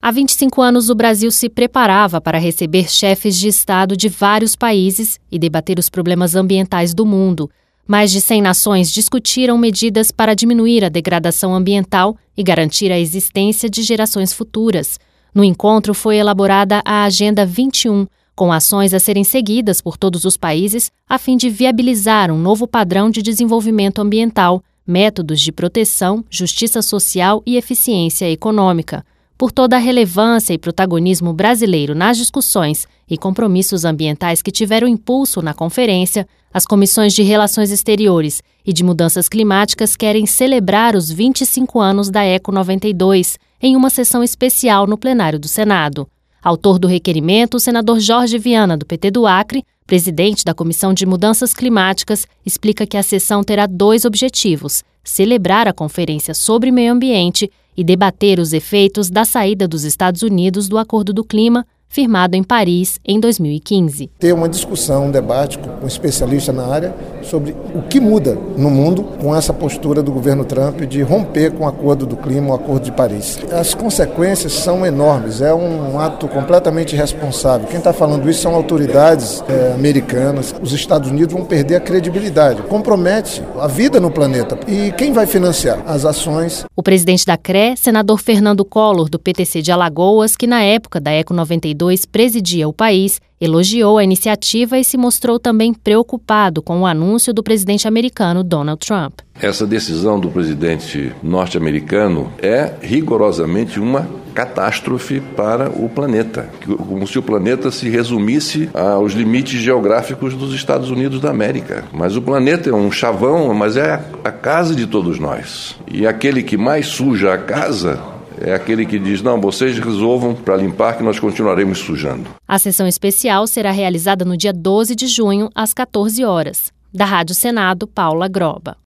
Há 25 anos, o Brasil se preparava para receber chefes de Estado de vários países e debater os problemas ambientais do mundo. Mais de 100 nações discutiram medidas para diminuir a degradação ambiental e garantir a existência de gerações futuras. No encontro foi elaborada a Agenda 21, com ações a serem seguidas por todos os países a fim de viabilizar um novo padrão de desenvolvimento ambiental, métodos de proteção, justiça social e eficiência econômica. Por toda a relevância e protagonismo brasileiro nas discussões e compromissos ambientais que tiveram impulso na conferência, as comissões de Relações Exteriores e de Mudanças Climáticas querem celebrar os 25 anos da ECO 92 em uma sessão especial no plenário do Senado. Autor do requerimento, o senador Jorge Viana, do PT do Acre, presidente da Comissão de Mudanças Climáticas, explica que a sessão terá 2 objetivos: celebrar a Conferência sobre Meio Ambiente e debater os efeitos da saída dos Estados Unidos do Acordo do Clima, firmado em Paris em 2015. Ter uma discussão, um debate com um especialista na área sobre o que muda no mundo com essa postura do governo Trump de romper com o Acordo do Clima, o Acordo de Paris. As consequências são enormes, é um ato completamente irresponsável. Quem está falando isso são autoridades americanas. Os Estados Unidos vão perder a credibilidade. Compromete a vida no planeta. E quem vai financiar as ações? O presidente da CRE, senador Fernando Collor, do PTC de Alagoas, que na época da ECO 92 presidia o país, elogiou a iniciativa e se mostrou também preocupado com o anúncio do presidente americano Donald Trump. Essa decisão do presidente norte-americano é rigorosamente uma catástrofe para o planeta, como se o planeta se resumisse aos limites geográficos dos Estados Unidos da América. Mas o planeta é um chavão, mas é a casa de todos nós. E aquele que mais suja a casa é aquele que diz, não, vocês resolvam para limpar que nós continuaremos sujando. A sessão especial será realizada no dia 12 de junho, às 14 horas. Da Rádio Senado, Paula Groba.